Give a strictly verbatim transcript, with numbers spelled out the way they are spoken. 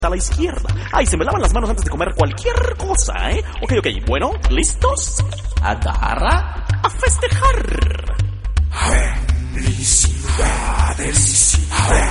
a la izquierda. Ay, se me lavan las manos antes de comer cualquier cosa, ¿eh? Ok, ok, bueno, ¿listos? Agarra a festejar. Felicidades.